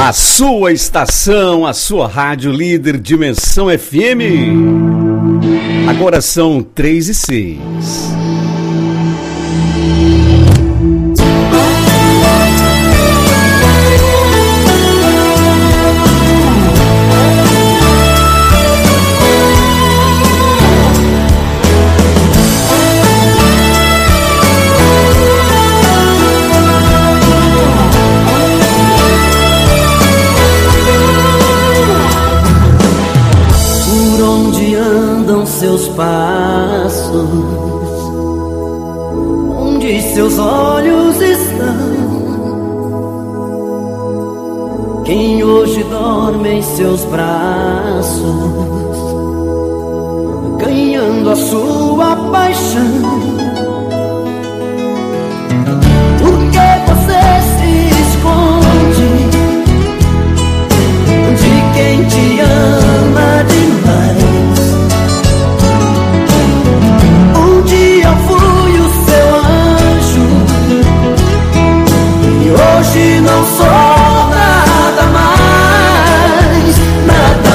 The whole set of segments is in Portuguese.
A sua estação, a sua rádio líder Dimensão FM. Agora são 3h06. Seus passos, onde seus olhos estão, quem hoje dorme em seus braços, ganhando a sua paixão. Por que você se esconde de quem te ama demais? Eu fui o seu anjo e hoje não sou nada mais, nada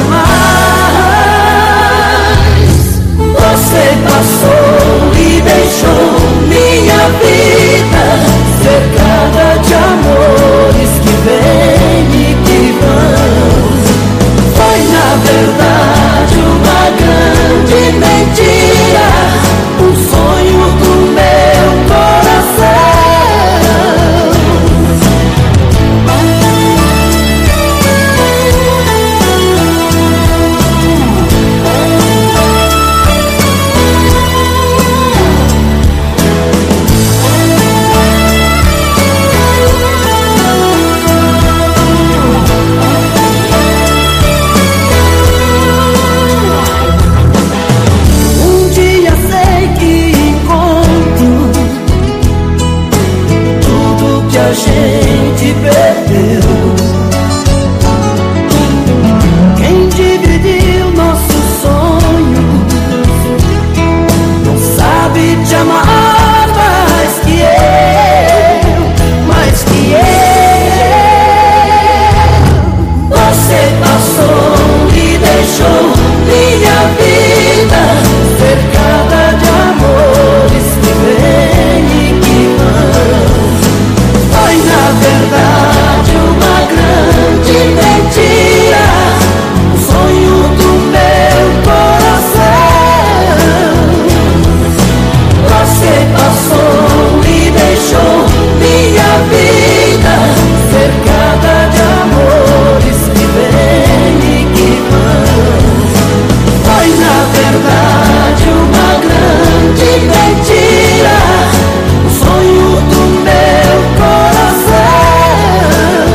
mais. Você passou e deixou minha vida cercada de amores que vêm e que vão. Foi na verdade uma grande mentira, um sonho do meu coração. A gente perdeu. Quem dividiu nossos sonhos não sabe te amar mais que eu, mais que eu. Você passou e deixou minha vida cercada de amores que vêm e que vão. Foi na verdade uma grande mentira, um sonho do meu coração. Você passou e deixou minha vida cercada de amores que vêm e que vão. Foi na verdade uma grande mentira, um sonho do meu coração.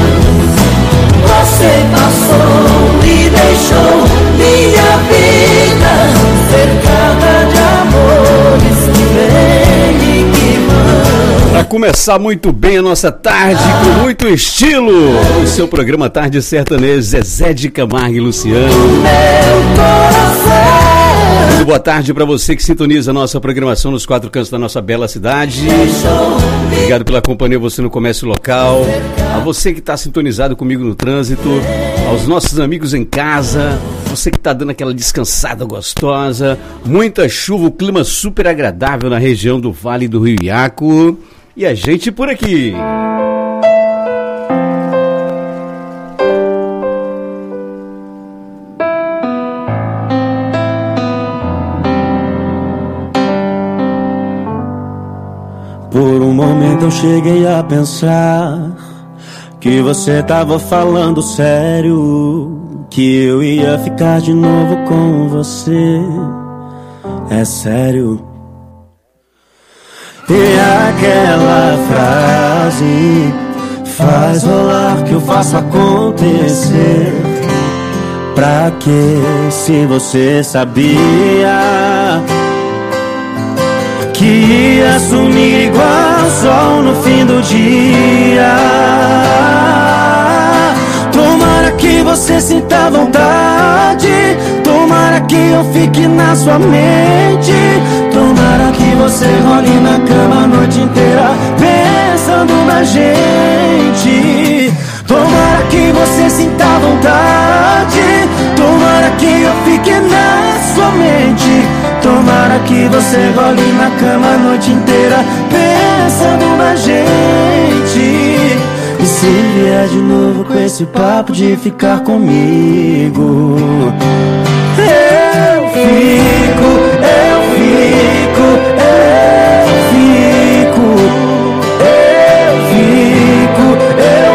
Você passou e deixou minha vida cercada de amores que vêm e que vão. Para começar muito bem a nossa tarde, com muito estilo, o seu programa Tarde Sertaneja, Zezé de Camargo e Luciano. Meu coração. Muito boa tarde para você que sintoniza a nossa programação nos quatro cantos da nossa bela cidade. Obrigado pela companhia, você no comércio local, a você que está sintonizado comigo no trânsito, aos nossos amigos em casa, você que está dando aquela descansada gostosa, muita chuva, o clima super agradável na região do Vale do Rio Iaco e a gente por aqui. Por um momento eu cheguei a pensar que você tava falando sério, que eu ia ficar de novo com você. É sério. E aquela frase, faz rolar que eu faço acontecer. Pra que se você sabia que ia sumir igual sol no fim do dia? Tomara que você sinta vontade, tomara que eu fique na sua mente, tomara que você role na cama a noite inteira pensando na gente. Tomara que você role na cama a noite inteira pensando na gente. E se vier de novo com esse papo de ficar comigo, eu fico, eu fico, eu fico, eu fico, eu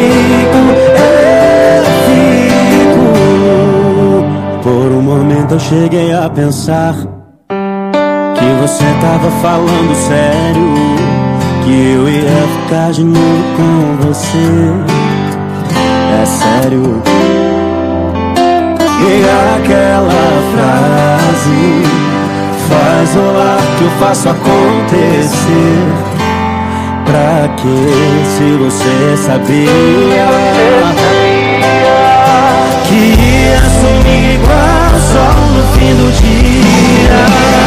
fico, eu fico. Por um momento eu cheguei a pensar que você tava falando sério, que eu ia ficar de novo com você. É sério. E aquela frase faz rolar que eu faço acontecer. Pra que se você sabia que ia sumir igual o sol no fim do dia?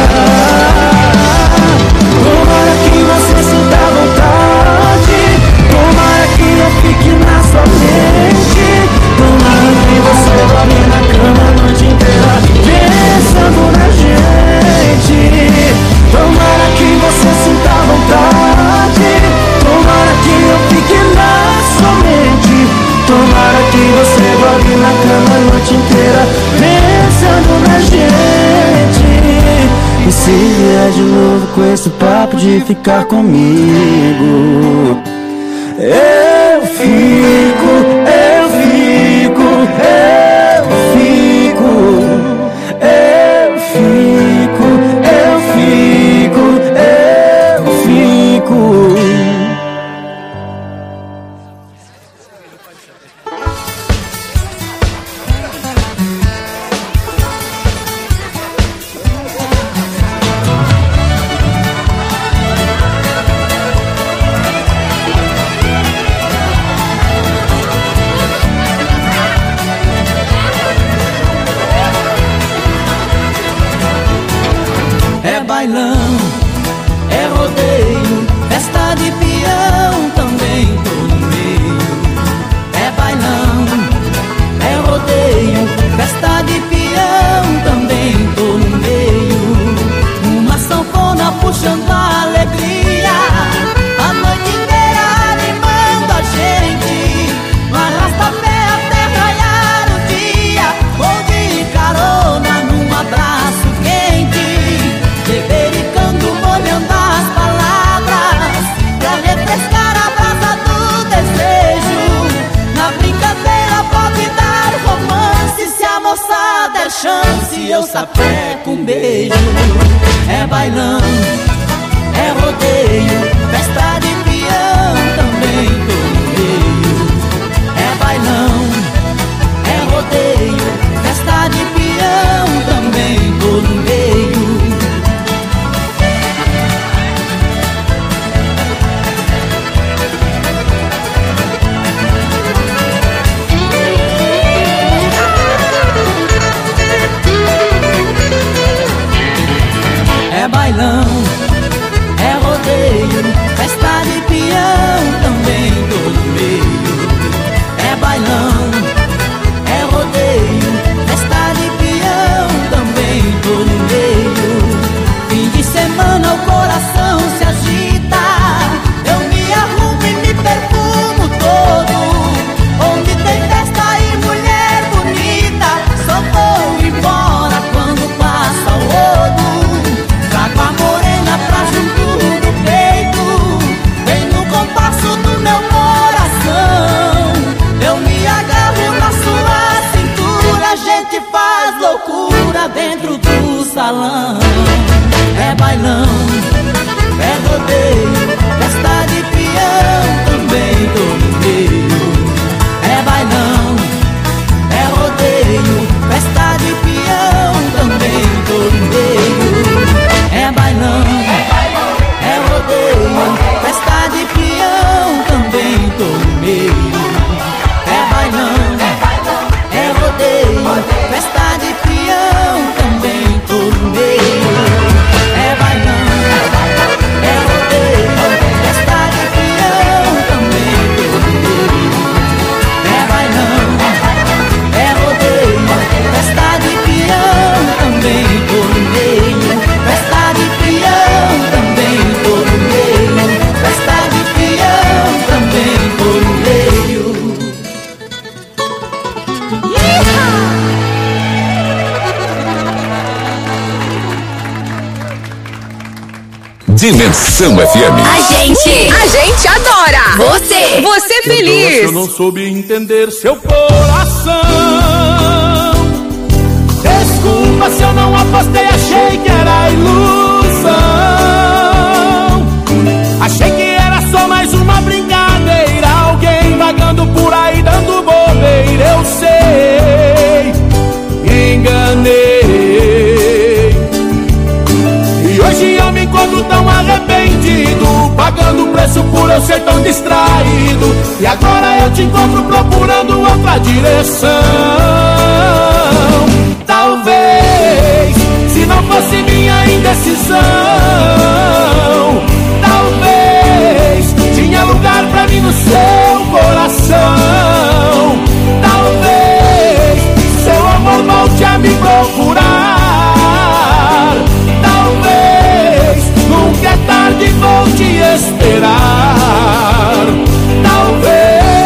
Tomara que você sinta vontade, tomara que eu fique na sua mente, tomara que você dorme na cama a noite inteira pensando na gente. Tomara que você sinta vontade, tomara que eu fique na sua mente, tomara que você dorme na cama a noite inteira pensando na gente. E se vier de novo com esse papo de ficar comigo, eu fico, eu fico, eu fico, eu fico, eu fico, eu fico. É bailão, é rodeio, festa de peão, também tô no meio. É bailão, é rodeio, festa de peão, também tô no meio. Uma sanfona puxando a alegria, a noite inteira animando a gente. No arrasta-pé até raiar o dia, ou de carona num abraço quente. Bebericando, molhando as palavras, pra refrescar a brasa do desejo. Na brincadeira pode dar romance, se a moça der chance, eu sapeco um beijo. É bailão, é rodeio, festa de peão, também tô no meio. É bailão, é rodeio, festa de peão, também tô no meio. É bailão, Dimensão FM. A gente adora. Você feliz. Eu não soube entender seu coração. Desculpa se eu não apostei, achei que era ilusão. Achei que era só mais uma brincadeira, alguém vagando por aí dando bobeira. Eu sei, me enganei. E hoje eu me encontro tão arrependido, pagando o preço por eu ser tão distraído. E agora eu te encontro procurando outra direção. Talvez, se não fosse minha indecisão, talvez tinha lugar pra mim no seu coração. Talvez seu amor volte a me procurar. Talvez nunca é tarde, vou te esperar. Talvez.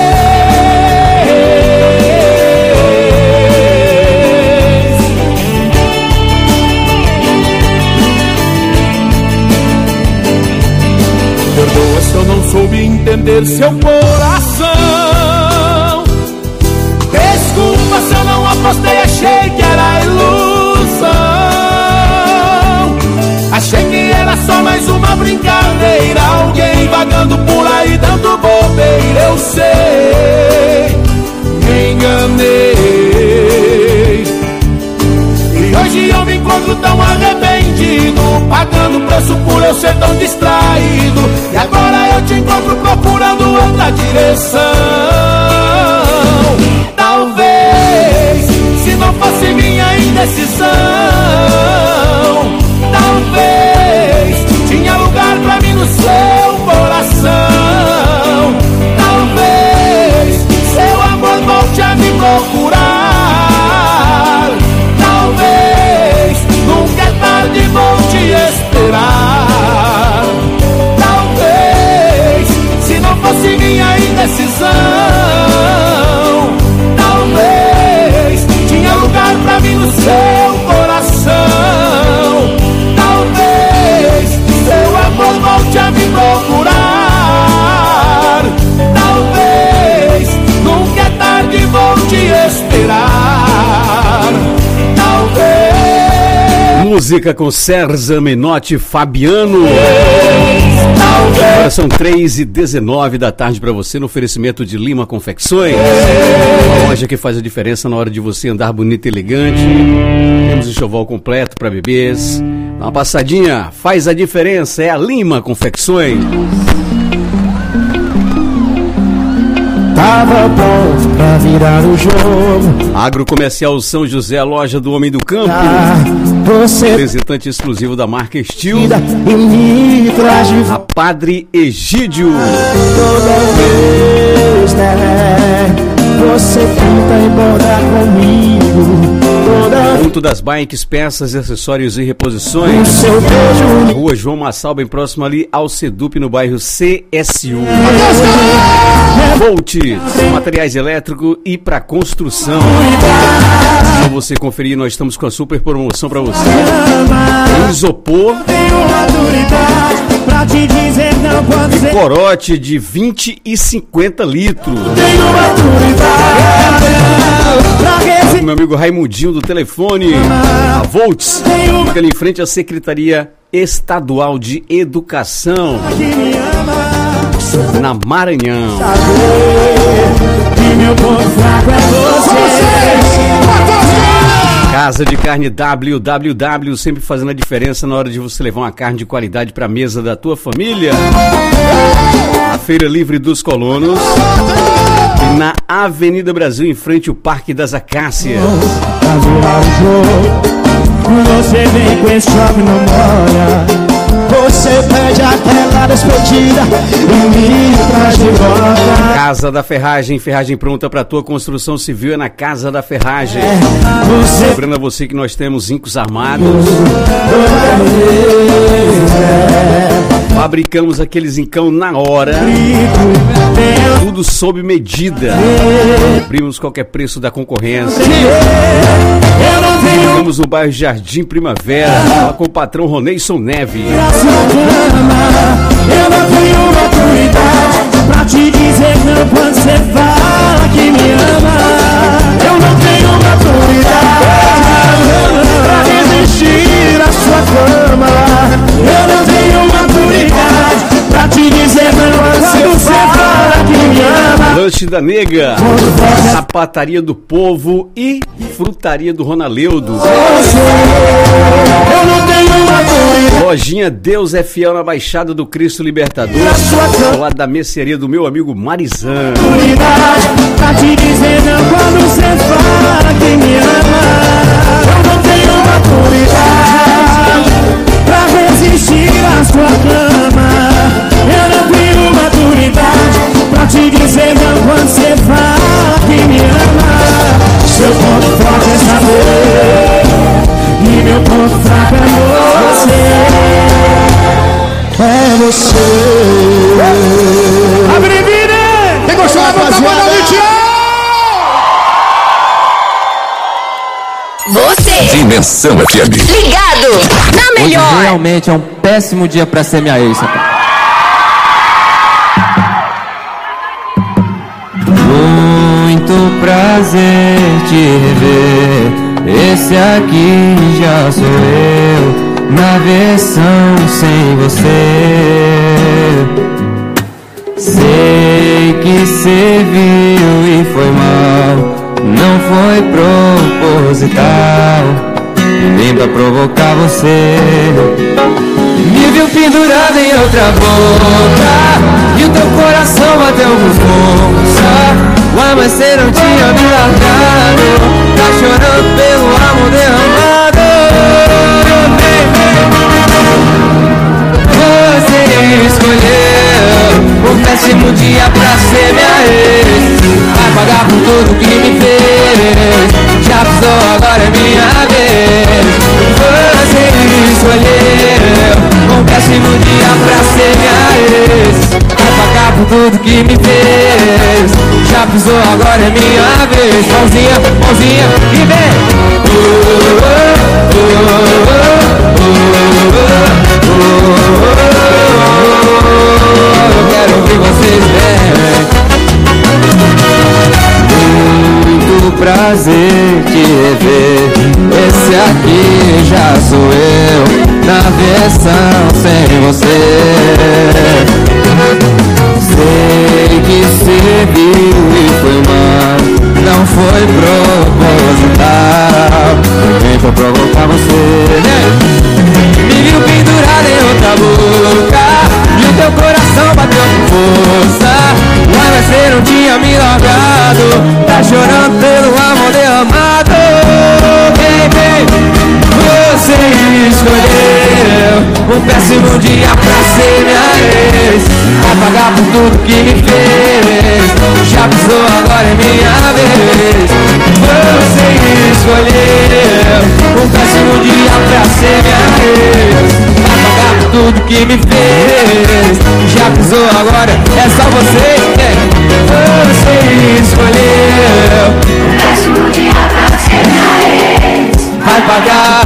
Perdoa se eu não soube entender seu coração. Desculpa se eu não apostei, achei que era ilusão. Achei que era só mais uma brincadeira, alguém vagando por aí dando bobeira. Eu sei, me enganei. E hoje eu me encontro tão arrependido, pagando preço por eu ser tão distraído. E agora eu te encontro procurando outra direção. Talvez, se não fosse minha indecisão, talvez tinha lugar pra mim no seu coração. Talvez seu amor volte a me procurar. Talvez nunca é tarde, vou te esperar. Talvez, se não fosse minha indecisão, talvez tinha lugar pra mim no seu coração. Talvez seu amor volte a me procurar. Talvez nunca é tarde, vou te esperar. Talvez. Música com César Menotti e Fabiano. Agora são 3h19 da tarde para você, no oferecimento de Lima Confecções, uma loja que faz a diferença na hora de você andar bonito e elegante. Temos enxoval completo para bebês. Dá uma passadinha, faz a diferença, é a Lima Confecções. Tava pronto pra virar o jogo. Agrocomercial São José, a loja do Homem do Campo. Você Representante exclusivo da marca Steel. e me traz de A volta Padre Egídio. toda vez, né? Você tenta ir embora comigo toda Ponto das Bikes, peças, acessórios e o reposições. seu beijo. Rua João Massal, bem próximo ali ao Sedup, no bairro CSU. Volts, materiais elétricos e para construção. Para você conferir, nós estamos com a super promoção para você. Isopor Tenho maturidade pra te dizer não quando você corote de 20 e 50 litros. tenho maturidade pra resistir. Meu amigo Raimundinho do telefone. A Volts fica ali em frente à Secretaria Estadual de Educação, Que me ama, na Maranhão. que meu ponto fraco é você. Casa de Carne WWW, sempre fazendo a diferença na hora de você levar uma carne de qualidade para a mesa da tua família. A Feira Livre dos Colonos, na Avenida Brasil, em frente ao Parque das Acácias. Pra virar o jogo, você vem com esse choque não molha. Você pede aquela despedida e me traz de volta. Casa da Ferragem, ferragem pronta para tua construção civil é na Casa da Ferragem. Você Lembrando a você que nós temos zincos armados, Fabricamos aqueles encão na hora, tudo sob medida. Cobrimos qualquer preço da concorrência. Ficamos no bairro Jardim Primavera, lá com o patrão Roneison Neve. Eu não tenho maturidade pra te dizer não quando você fala que me ama. Eu não tenho maturidade pra resistir à sua cama. Eu não tenho maturidade pra te dizer não quando você fala que me ama. Lanche da Nega, Sapataria do Povo e Frutaria do Ronaleudo. Eu não tenho maturidade. Lojinha Deus é Fiel na Baixada do Cristo Libertador, ao lado da mercearia do meu amigo Marizan. Pra te dizer não quando você fala que me ama. Eu não tenho maturidade pra resistir à sua cama. Eu não tenho maturidade pra te dizer não quando você fala que me ama. Seu ponto forte é saber e meu ponto fraco é você. É você. Abre vida! Quem gostou da banda Você, Dimensão FM. ligado na melhor. Hoje realmente é um péssimo dia pra ser minha ex, rapaz. Muito prazer te rever. Esse aqui já sou eu, na versão sem você. Sei que cê viu e foi mal, não foi proposital. Vim pra provocar você. Me viu pendurado em outra boca e o teu coração bateu com força. Uai, mas cê não tinha me largado. Tá chorando pelo amor derramado. Você escolheu um péssimo dia pra ser minha ex. Vai pagar por tudo que me fez. Já pisou, agora é minha vez. Você escolheu um péssimo dia pra ser minha ex. Vai pagar por tudo que me fez. Já pisou, agora é minha vez. Mãozinha, mãozinha e vem. Eu quero ouvir vocês bem. Muito prazer te rever. Esse aqui já sou eu, na versão sem você. Sei que cê viu e foi mal, não foi proposital. Vem pra provocar você. Me viu pendurado em outra boca e o teu coração bateu com força. Uai, mas cê não tinha me largado. Tá chorando pelo amor derramado. Vem, vem. Você escolheu um péssimo dia pra ser minha ex. Vai pagar por tudo que me fez. Já pisou, agora é minha vez. Você escolheu um péssimo dia pra ser minha ex. Vai pagar por tudo que me fez. Já pisou, agora é só você. Você escolheu um péssimo dia pra ser minha ex. Vai pagar,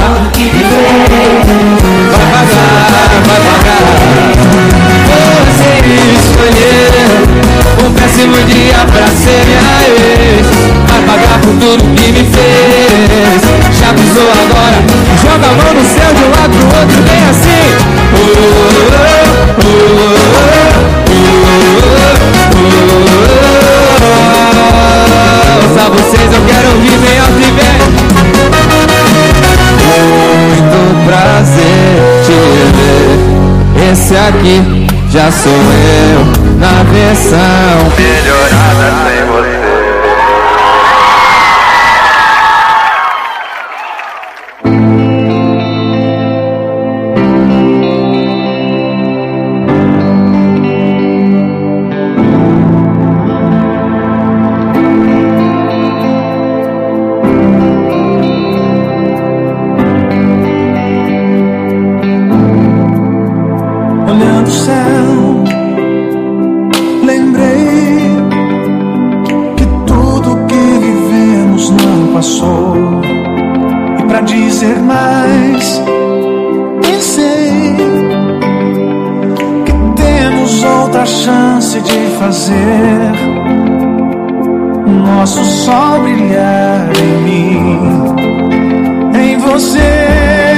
vai pagar, vai pagar. Você escolheu um péssimo dia pra ser minha ex. Vai pagar por tudo que me fez. Já pisou, agora joga a mão no céu de um lado pro outro, bem assim. Só vocês eu quero ouvir bem alto e bem. Muito prazer te ver. Esse aqui já sou eu, na versão melhorada sem você. Olhando o céu que temos outra chance de fazer nosso sol brilhar em mim, em você.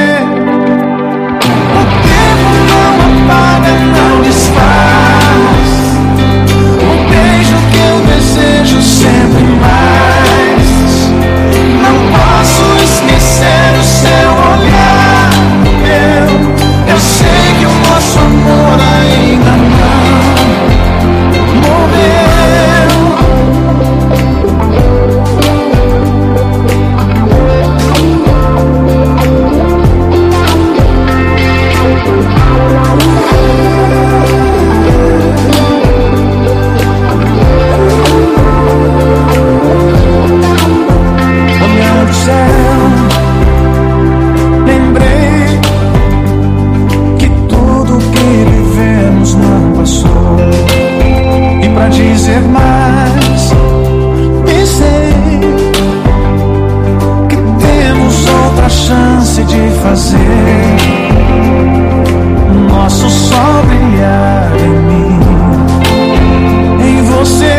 O tempo não apaga, não desfaz o beijo que eu desejo sempre mais. Não posso esquecer o seu olhar meu. Eu sei que o nosso amor ainda não morreu. Olhando o céu, lembrei que tudo que vivemos não passou. E pra dizer mais, pensei que temos outra chance de fazer nosso sol brilhar em mim, em você.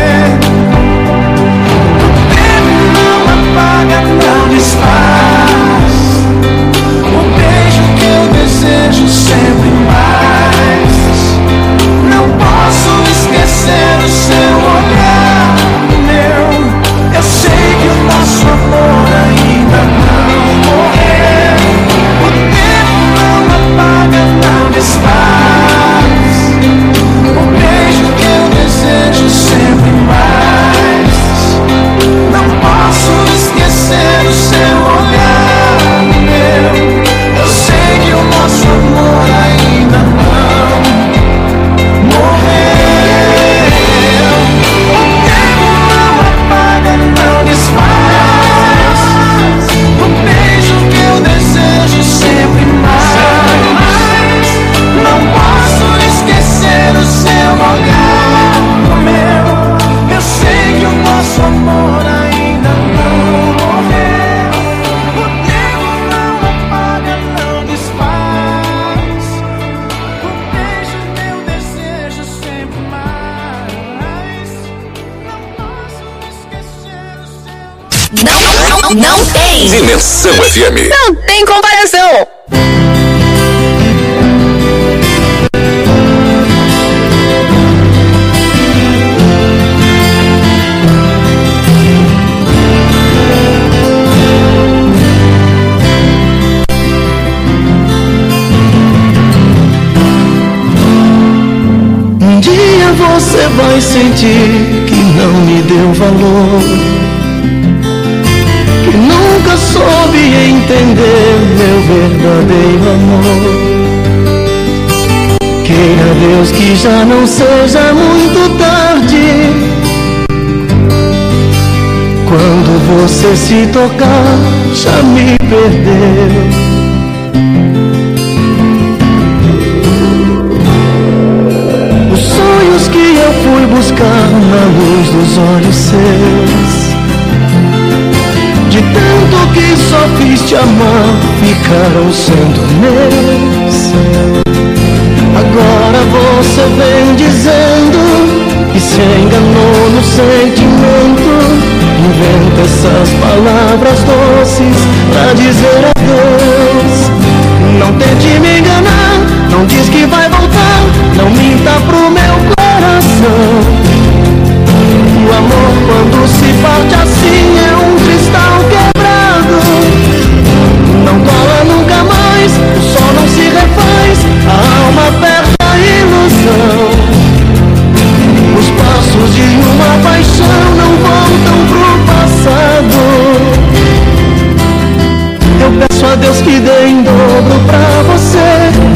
Não desfaz o beijo que eu desejo sempre mais. Não posso esquecer o seu olhar meu. Eu sei que o nosso amor ainda não morreu. O tempo não apaga, não desfaz o beijo que eu desejo sempre mais. Não posso esquecer o seu olhar meu. Eu sei que o nosso amor ainda não morreu. O tempo não apaga, não desfaz o beijo que eu desejo sempre mais. Não posso esquecer o seu olhar meu. Eu sei que o nosso amor ainda não morreu. O tempo não apaga, não desfaz o beijo que eu desejo sempre mais. Não posso esquecer o seu. Não tem. Dimensão FM. Não tem comparação. Um dia você vai sentir que não me deu valor, que nunca soube entender meu verdadeiro amor. Queira Deus que já não seja muito tarde. Quando você se tocar, já me perdeu. Os sonhos que eu fui buscar na luz dos olhos seus, de tanto que só fiz te amar, ficaram sendo meus. Agora você vem dizendo que se enganou no sentimento. Inventa essas palavras doces pra dizer adeus. Não tente me enganar, não diz que vai voltar, não minta pro meu coração. O amor quando se parte assim é um cristal quebrado. Não cola nunca mais, o sol não se refaz, a alma perde a ilusão. Os passos de uma paixão não voltam pro passado. Eu peço a Deus que dê em dobro pra você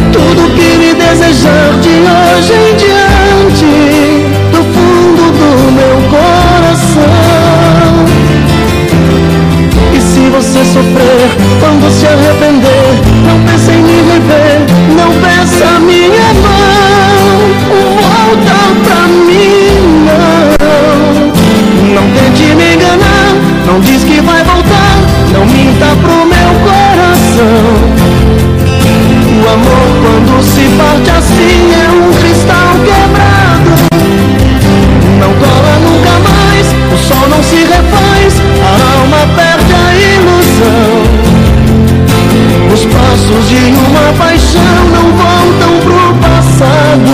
parte assim é um cristal quebrado. Não cola nunca mais, o sol não se refaz, a alma perde a ilusão. Os passos de uma paixão não voltam pro passado.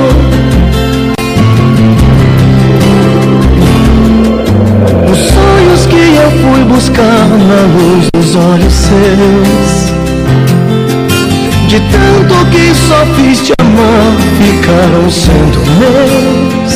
Os sonhos que eu fui buscar na luz dos olhos seus, de tanto que só fiz te amar, ficaram sendo meus.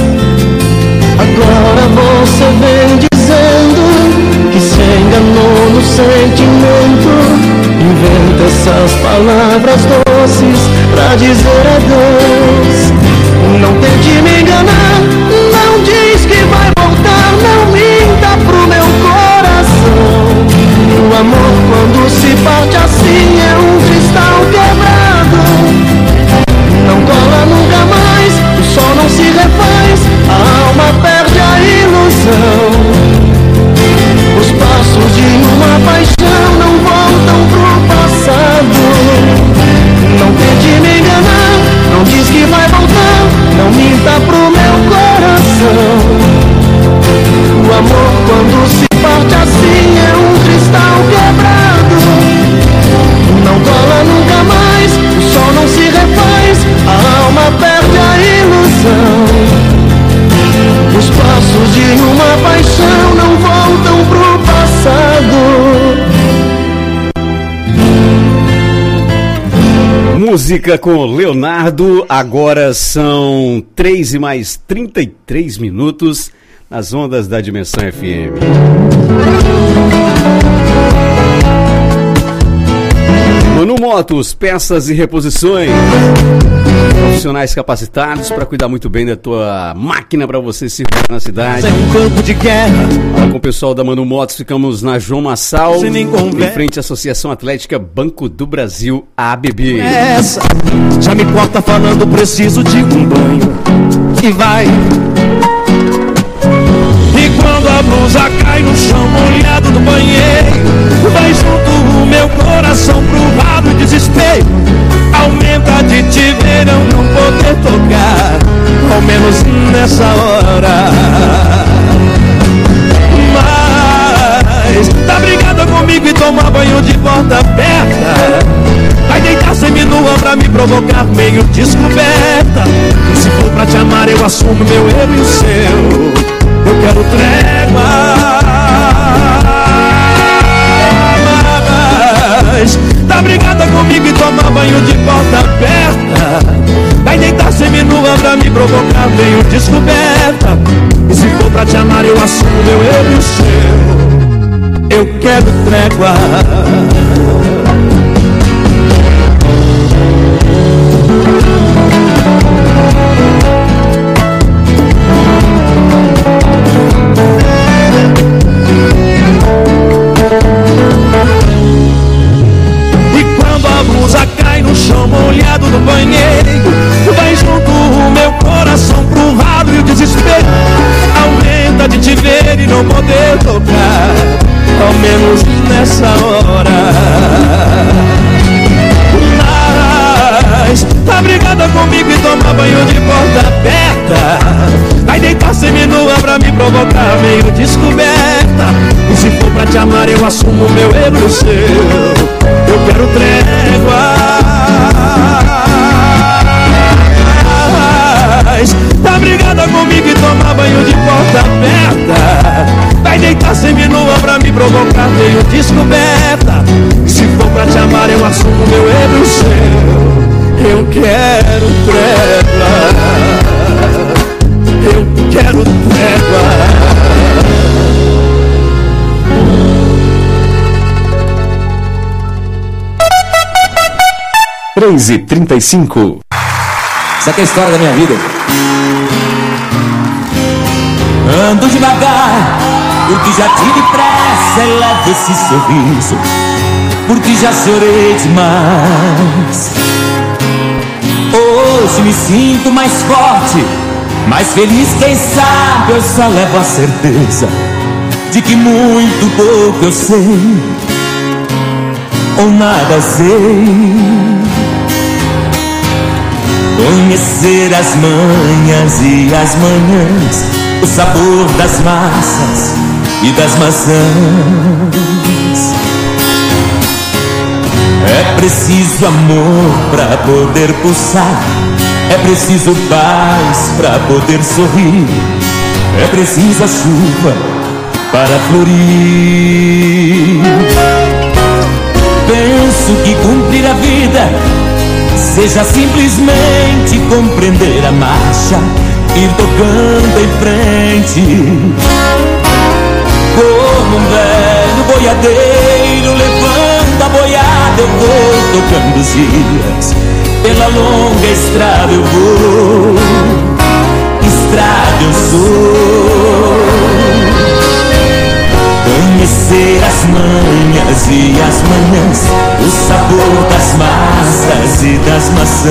Agora você vem dizendo que se enganou no sentimento, inventa essas palavras doces pra dizer adeus. Não tente me enganar, não diz que vai voltar, não minta pro meu coração. O amor quando se parte assim é um cristal quebrado. Não cola nunca mais, o sol não se refaz, a alma perde a ilusão. Os passos de uma paixão não voltam pro passado. Não tente me enganar, não diz que vai voltar, não minta pro meu coração. O amor quando se parte assim é um cristal quebrado. Não cola nunca mais, o sol não se refaz, a alma perde a ilusão. Os passos de uma paixão não voltam pro passado. Música com Leonardo, agora são 3:33 nas ondas da Dimensão FM. Manu Motos, peças e reposições. Profissionais capacitados para cuidar muito bem da tua máquina para você circular na cidade. É um campo de guerra. Com o pessoal da Manu Motos, ficamos na João Massal, em frente à Associação Atlética Banco do Brasil, ABB. Essa já me corta falando, preciso de um banho. E vai. E quando a blusa cai no chão molhado do banheiro, vai junto o meu coração pro lado e desespero. Aumenta de te ver, eu não poder tocar, ao menos nessa hora. Mas tá brigada comigo e toma banho de porta aberta. Vai deitar semi-nua pra me provocar meio descoberta. E se for pra te amar eu assumo meu erro e o seu. Eu quero trégua. Mas tá brigada comigo e toma banho de porta aberta. Vai deitar semi-nua pra me provocar meio descoberta. E se for pra te amar eu assumo meu erro e o seu. Eu quero trégua. Chão molhado no banheiro, vai junto o meu coração pro ralo e o desespero. Aumenta de te ver e não poder tocar, ao menos nessa hora. Mas tá brigada comigo e toma banho de porta aberta. Vai deitar semi-nua pra me provocar meio descoberta. E se for pra te amar eu assumo meu erro e o seu. Eu quero trégua. Tá brigada comigo e toma banho de porta aberta. Vai deitar semi-nua pra me provocar meio descoberta. E se for pra te amar eu assumo meu erro e o seu. Eu quero trégua. Eu quero trégua. 3:35. Essa aqui é a história da minha vida. Ando devagar, porque já tive pressa. É leve esse sorriso, porque já chorei demais. Hoje me sinto mais forte, mais feliz. Quem sabe eu só levo a certeza de que muito pouco eu sei, ou nada sei. Conhecer as manhas e as manhãs, o sabor das massas e das maçãs. É preciso amor pra poder pulsar, é preciso paz pra poder sorrir, é preciso a chuva para florir. Penso que cumprir a vida seja simplesmente compreender a marcha, ir tocando em frente. Como um velho boiadeiro levando a boiada, eu vou tocando os dias. Pela longa estrada eu vou, estrada eu sou. Conhecer as manhas e as manhãs, o sabor das massas e das maçãs.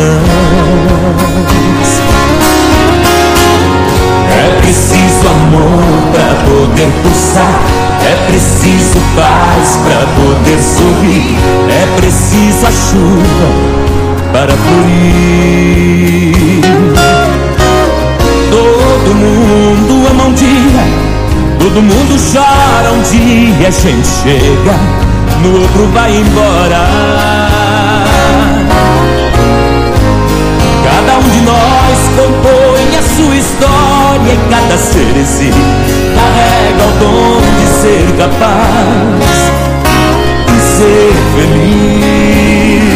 É preciso amor pra poder pulsar, é preciso paz pra poder sorrir, é preciso a chuva para florir. Todo mundo ama um dia, todo mundo chora um dia, a gente chega, no outro vai embora. Cada um de nós compõe a sua história e cada ser existe carrega o dom de ser capaz de ser feliz.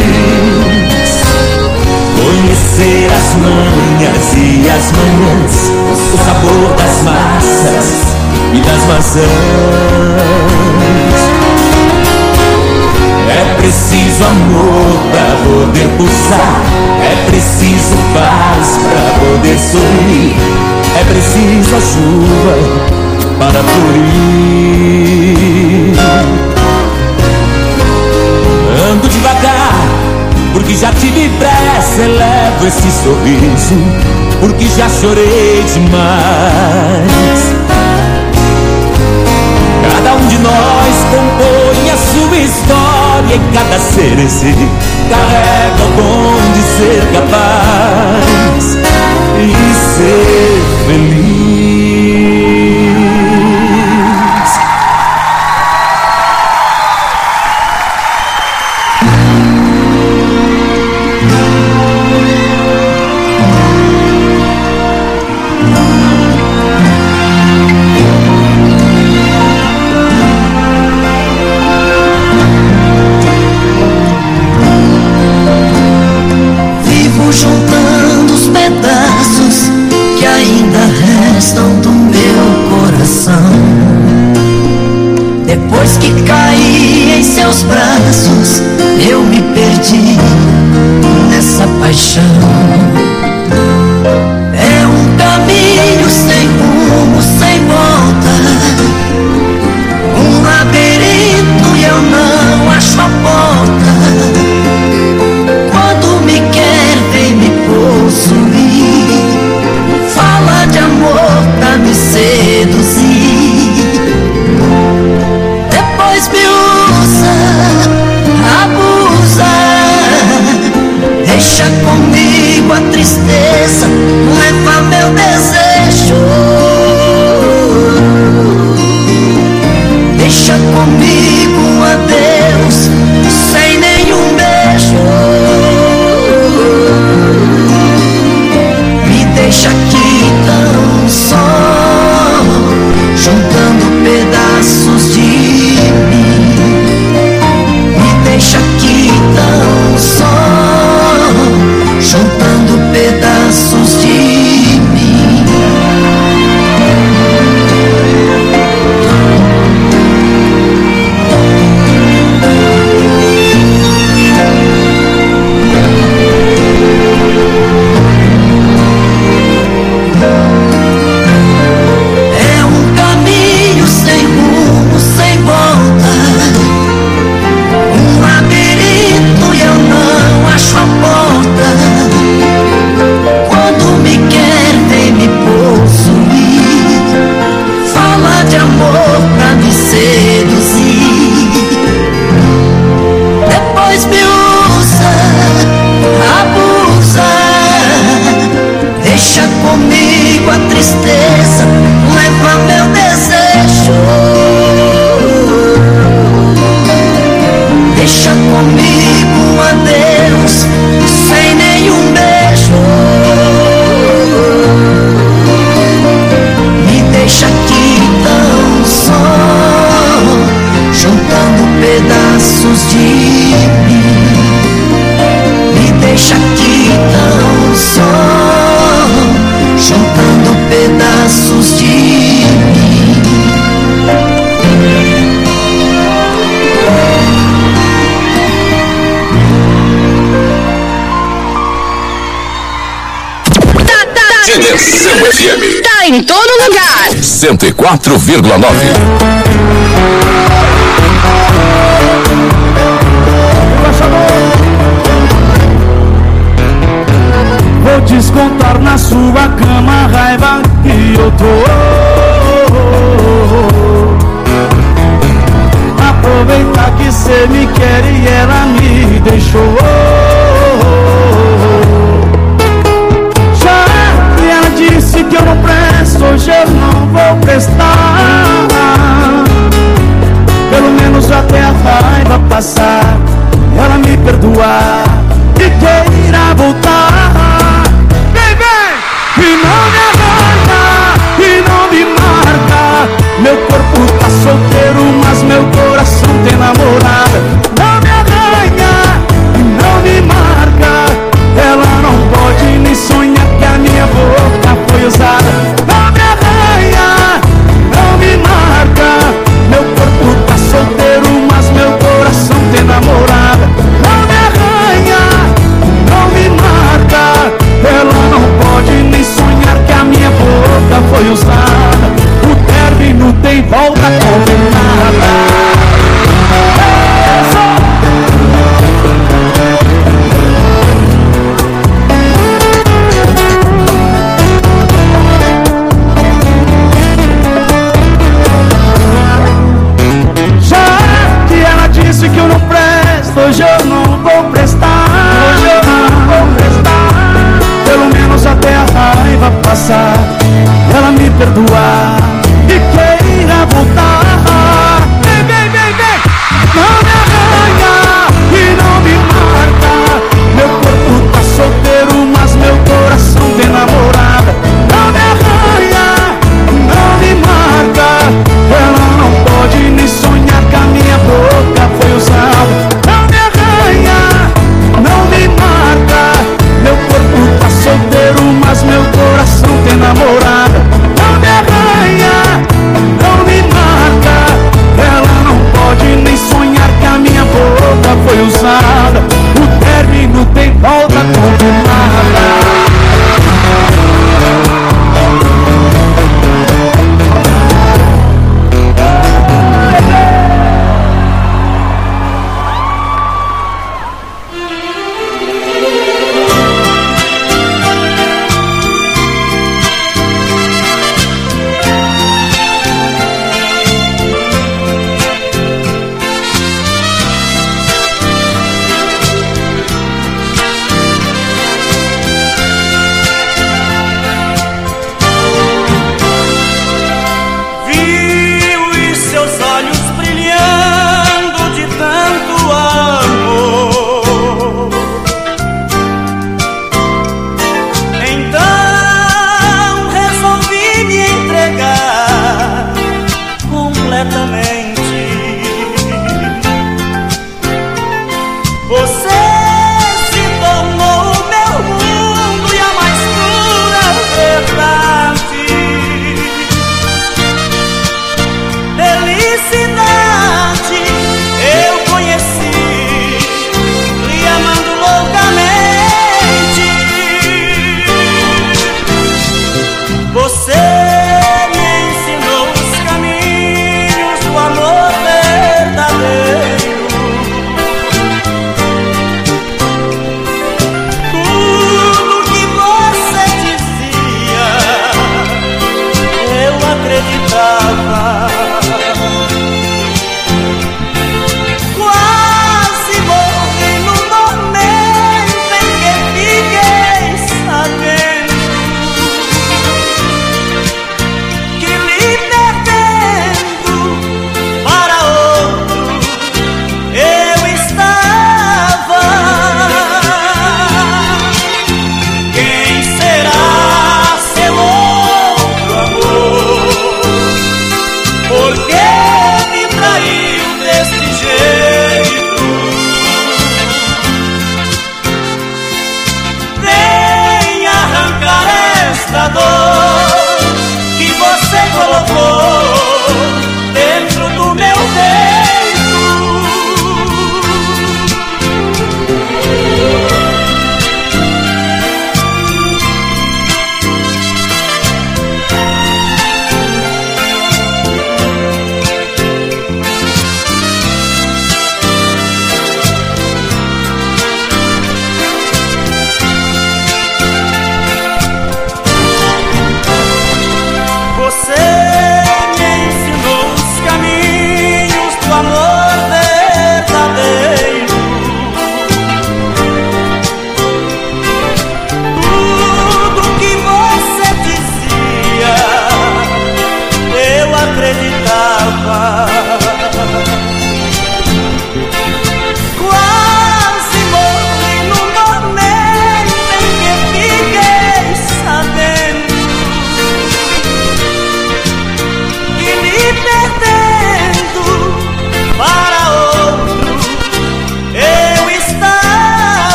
Conhecer as manhas e as manhãs, o sabor das massas e das maçãs. É preciso amor pra poder pulsar, é preciso paz pra poder sorrir, é preciso a chuva para florir. Ando devagar porque já tive pressa, elevo esse sorriso porque já chorei demais. Cada um de nós compõe a sua história e cada ser esse carrega o dom de ser capaz e ser feliz. Juntando os pedaços que ainda restam do meu coração. Depois que caí em seus braços, eu me perdi nessa paixão. É um caminho sem rumo, sem volta, um labirinto e eu não acho a porta. Quando me quer, vem me possuir, fala de amor pra me seduzir. Depois me usa, abusa, deixa comigo a tristeza, leva meu desejo. Deixa comigo um adeus, sem nenhum beijo. Me deixa aqui tão só, juntando pedaços de mim. Me deixa aqui tão só, juntando pedaços de mim. pedaços de mim. Dimensão FM. Tá em todo lugar. 104,9. Vou descontar na sua cama a raiva que eu tô. Aproveitar que cê me quer e ela me deixou. Ela disse que eu não presto, hoje eu não vou prestar. Pelo menos até a raiva passar, ela me perdoar e queira voltar. Vem, vem! E não me aguarda, e não me marca. Meu corpo tá solteiro, mas meu coração tem namorada. Não me arranha, e não me marca.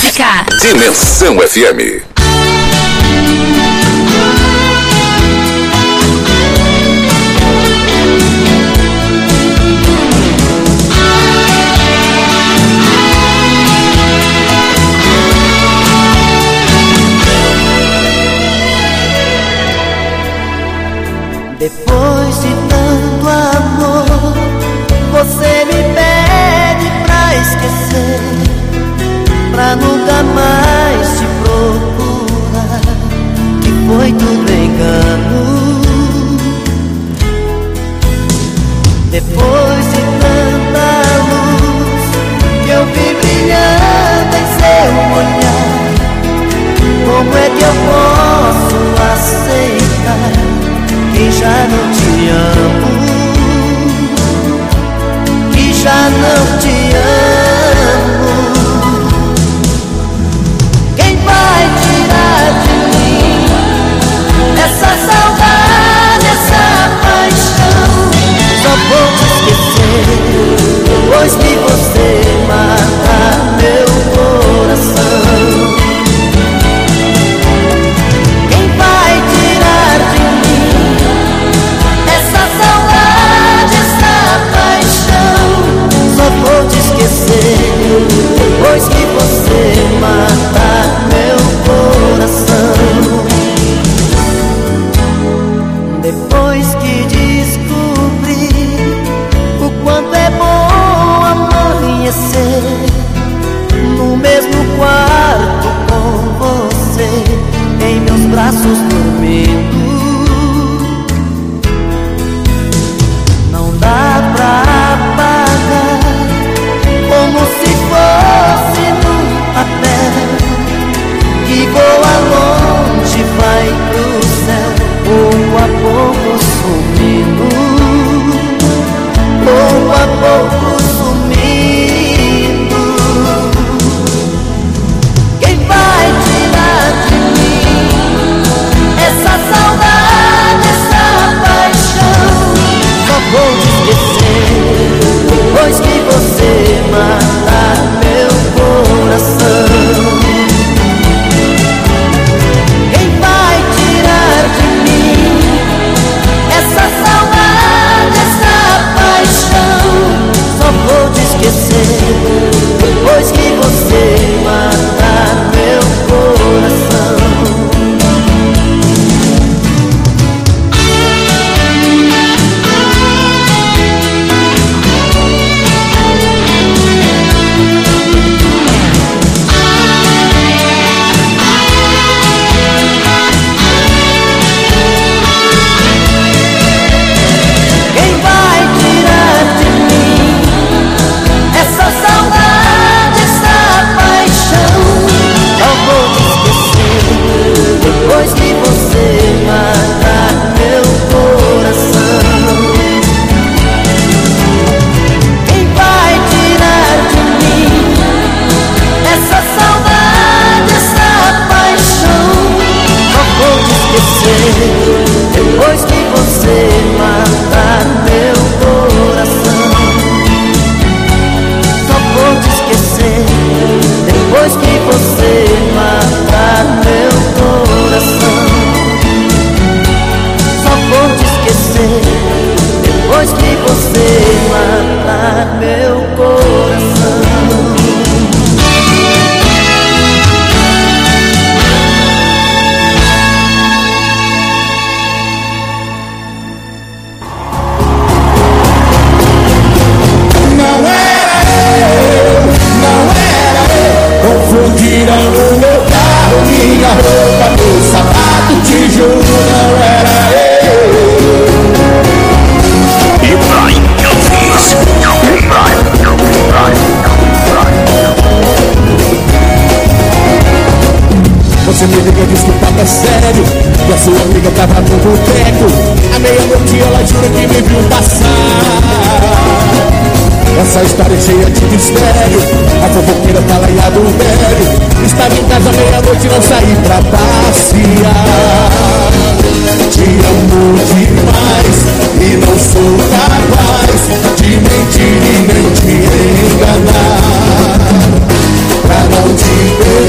música. Dimensão FM. Depois de tanto amor, você me pede pra esquecer, pra nunca mais te procurar, que foi tudo engano. Depois de tanta luz que eu vi brilhando em seu olhar, como é que eu posso aceitar que já não te amo, que já não te amo? Quem vai tirar de mim essa saudade, essa paixão? Só vou te esquecer depois que você matar meu coração. Quem vai tirar de mim essa saudade, essa paixão? Só vou te esquecer depois que você matar meu coração. Depois que descobri o quanto é bom amanhecer no mesmo quarto com você, em meus braços dormindo, não dá pra apagar, como se fosse num papel que voa longe, vai pro céu, pouco a pouco sumindo, pouco a pouco sumindo. Quem vai tirar de mim essa saudade, essa paixão? Só vou te esquecer depois que você matar meu coração. Quem vai tirar de mim essa saudade, essa paixão? Só vou te esquecer depois que você matar meu coração. Quem vai tirar de mim essa saudade, essa paixão? Só vou te esquecer depois que você matar meu coração. Quem vai tirar de mim essa saudade, essa paixão? Só vou te esquecer depois que você matar meu coração. Só vou te esquecer depois que você matar meu coração. Só vou te esquecer depois que você matar meu coração. Confundiram o meu carro, minha roupa, meu sapato, te juro, não era eu. Você me liga, diz que o papo é sério, que a sua amiga tava no boteco. À meia-noite ela jura que me viu passar. Essa história é cheia de mistério, a fofoqueira tá lá em adultério. Estava em casa meia-noite e não saí pra passear. Te amo demais e não sou capaz de mentir e nem te enganar. Pra não te perder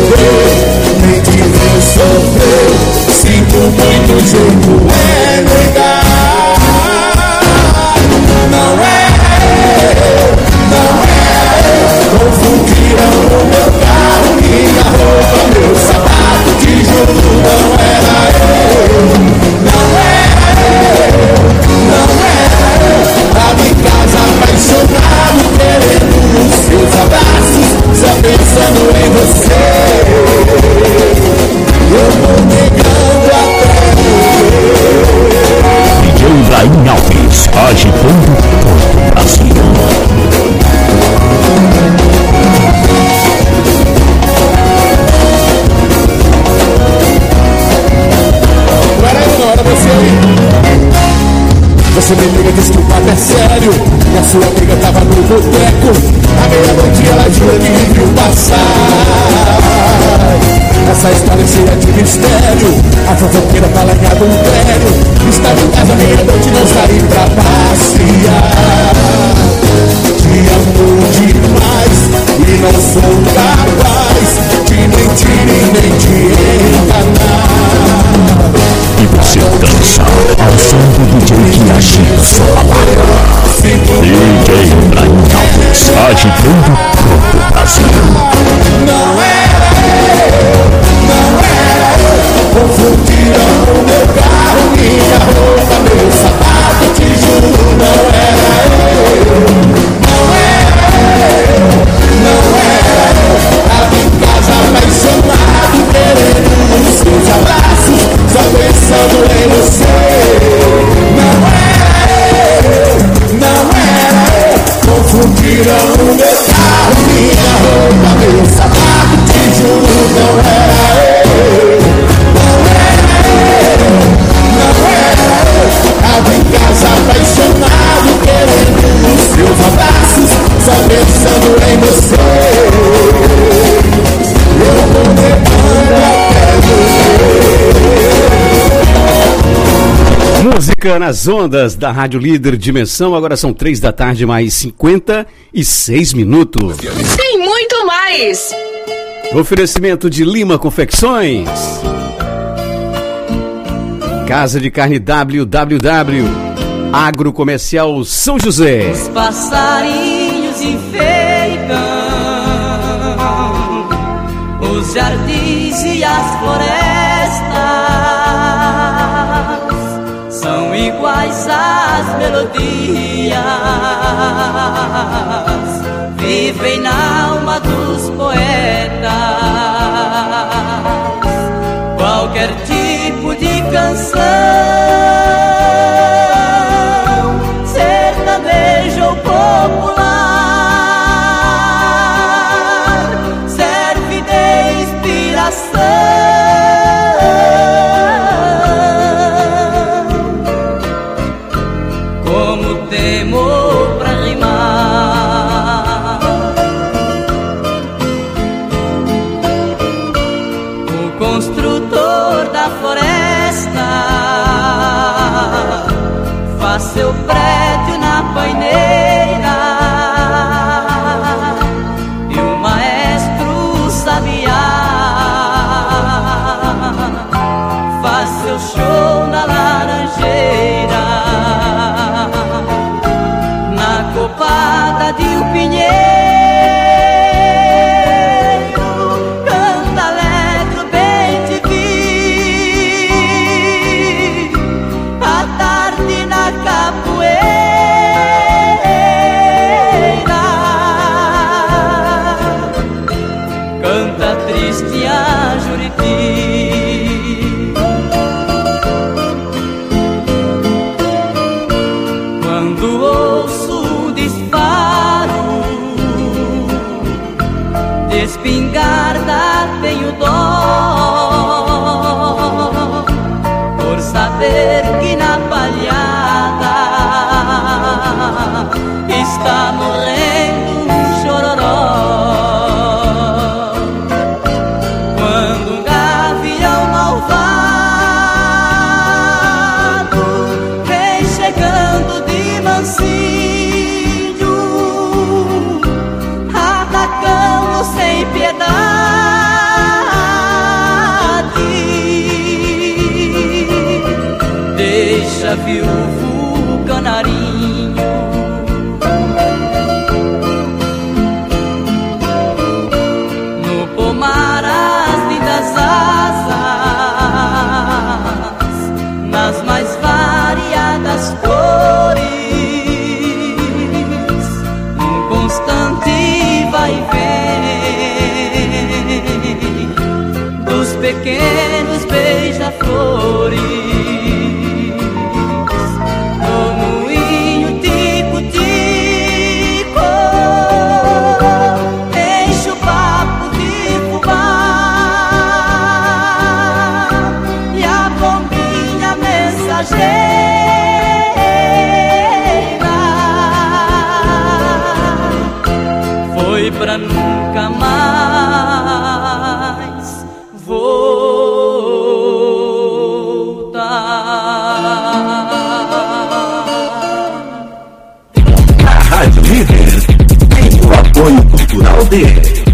noite me liga, diz que o papo é sério, e a sua amiga tava no boteco. À meia-noite ela jura que me viu passar. Essa história cheia de mistério, a fofoqueira fala em adultério. Estava em casa meia-noite, não saí pra passear. Te amo demais e não sou capaz de mentir e nem te enganar. E você dança ao som do DJ que agita sua balada. DJ Ibrahim Alves, agitando todo o Brasil. Não era eu, não era eu. Confundiram o meu carro, minha roupa, meu sapato, te juro, não era eu. Não era eu, não era eu. Tava em casa apaixonado, querendo os seus abraços, só pensando em você. Não era eu, não era eu. Confundiram o meu carro, minha roupa, meu sapato, te juro, não era eu. Não era eu, não era eu. Tava em casa apaixonado, querendo os seus abraços, só pensando em você. Eu vou levando até você. Música nas ondas da Rádio Líder Dimensão. Agora são 3 da tarde, mais 56 minutos. Tem muito mais. Oferecimento de Lima Confecções. Casa de Carne WWW. Agrocomercial São José. Os passarinhos enfeitam os jardins e as florestas, são iguais às melodias, vivem na alma dos poetas. Qualquer tipo de canção, sertanejo ou popular, serve de inspiração. Como temor pra rimar, o construtor da floresta faz seu prédio na paineira, e o maestro sabiá faz seu show na laranjeira, na copada de um pinheiro, canta alegre, bem te vi, à tarde na capoeira, canta triste a Juriti. Quando ouço o disparo de espingarda, tenho dó, por saber que na palhada está morrendo um chororó. Quando um gavião malvado vem chegando de mansinho, atacando sem piedade, deixa viúvo o canarinho. No pomar as lindas asas, nas mais variadas cores, num constante vai e vem dos pequenos beija-flores. No moinho tico-tico enche o papo de fubá, e a pombinha mensageira foi pra nunca mais voltar. A Rádio Líder tem o apoio cultural de...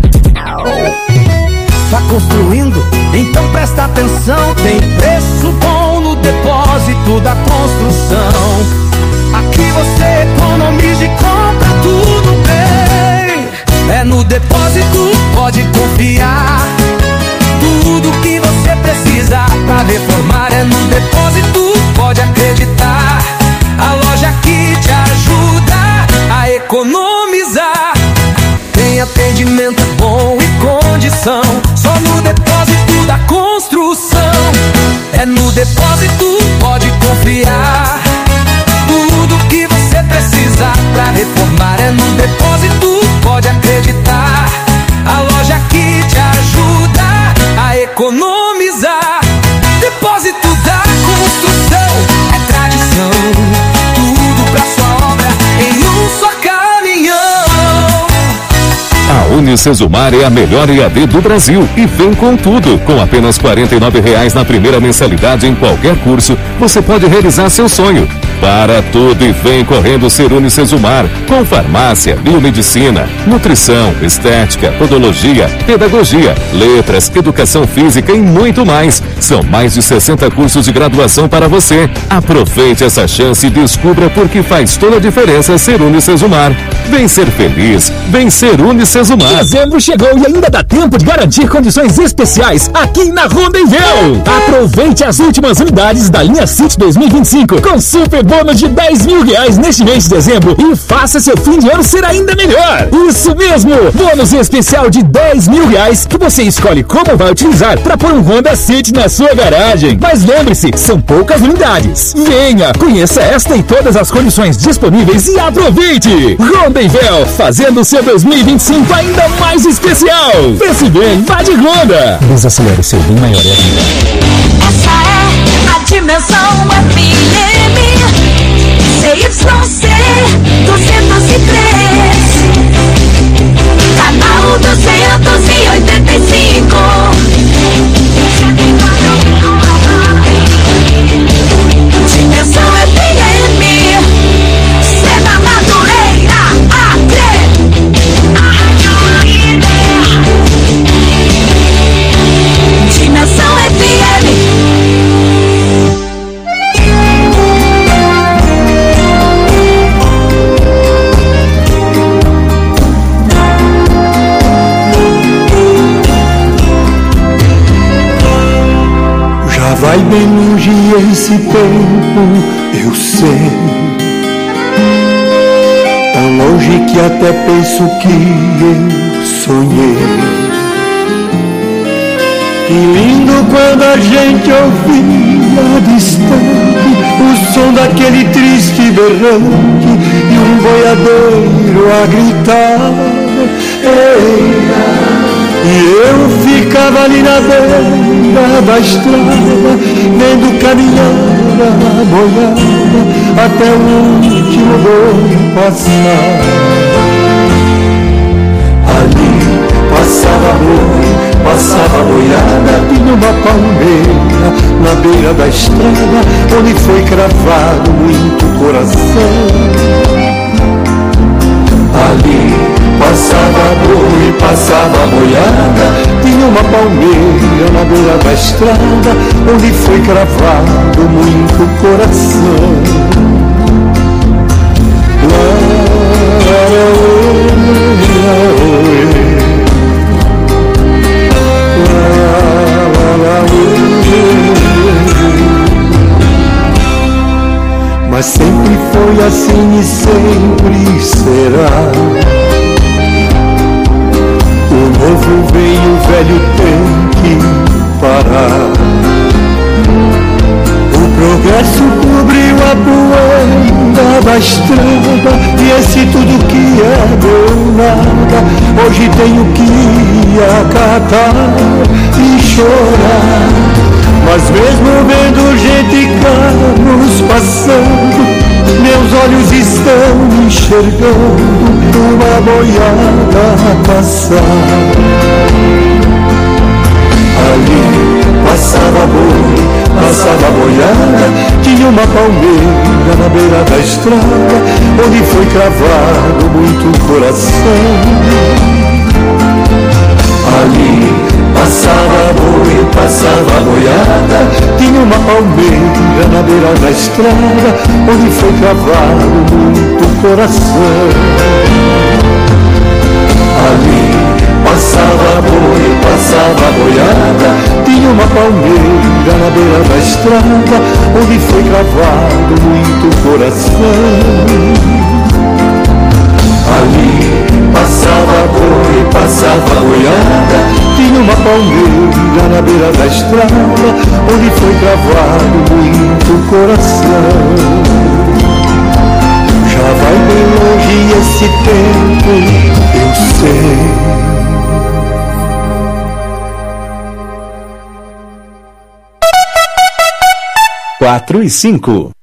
Tá construindo? Então presta atenção. Tem preço bom no depósito da construção. Aqui você economiza e compra tudo bem. É no depósito, pode confiar. Tudo que você precisa pra reformar é no depósito, pode acreditar. A loja que te ajuda a economizar. Tem atendimento bom e condição. Só no depósito da construção. É no depósito, pode confiar. Tudo que você precisa pra reformar é no depósito, pode acreditar. A loja que te ajuda a economizar. Depósito da construção é tradição. Tudo pra sua obra em um só caminhão. A Unicesumar é a melhor EAD do Brasil e vem com tudo. Com apenas R$ 49,00 na primeira mensalidade em qualquer curso, você pode realizar seu sonho. Para tudo e vem correndo ser Unicesumar, com farmácia, biomedicina, nutrição, estética, podologia, pedagogia, letras, educação física e muito mais. São mais de 60 cursos de graduação para você. Aproveite essa chance e descubra por que faz toda a diferença ser Unicesumar. Vem ser feliz, vem ser Unicesumar. Dezembro chegou e ainda dá tempo de garantir condições especiais aqui na Rondenvel. Aproveite as últimas unidades da linha City 2025 com super bônus de R$10.000 neste mês de dezembro e faça seu fim de ano ser ainda melhor. Isso mesmo, bônus especial de R$10.000 que você escolhe como vai utilizar para pôr um Honda City na sua garagem. Mas lembre-se, são poucas unidades. Venha, conheça esta e todas as condições disponíveis e aproveite. Rondenvel, fazendo o seu 2025 ainda mais especial. Pense bem, vá de Honda. Desacelera o seu bem maior é a vida. Essa é a Dimensão FM. CYC 203, canal 285. Dimensão FM, Sena Madureira, Acre, a Rádio Líder. Dimensão FM. Vai bem longe esse tempo, eu sei. Tão longe que até penso que eu sonhei. Que lindo quando a gente ouvia distante o som daquele triste berrante e um boiadeiro a gritar. Eira. E eu ficava ali na beira da estrada, vendo caminhar a boiada até o último boi passar. Ali passava boi, passava boiada, tinha uma palmeira na beira da estrada, onde foi cravado muito coração. Ali passava boi, passava boiada, tinha uma palmeira na beira da estrada, onde foi cravado muito coração. Mas sempre foi assim e sempre será. O novo vem, o velho tem que parar. O progresso cobriu a poeira da estrada, e esse tudo que é deu nada, hoje tenho que acatar e chorar. Mas mesmo vendo gente e carros passando, Meus olhos estão enxergando uma boiada passar. Ali passava boi, passava boiada, tinha uma palmeira na beira da estrada, onde foi cravado muito coração. Ali passava boi, passava boiada, tinha uma palmeira na beira da estrada, onde foi cravado muito coração. Ali passava boi, passava boiada, tinha uma palmeira na beira da estrada, onde foi cravado muito coração. Ali passava boi, passava boiada, tinha uma palmeira na beira da estrada, onde foi cravado muito coração. Já vai bem longe esse tempo, eu sei. 4 e 5.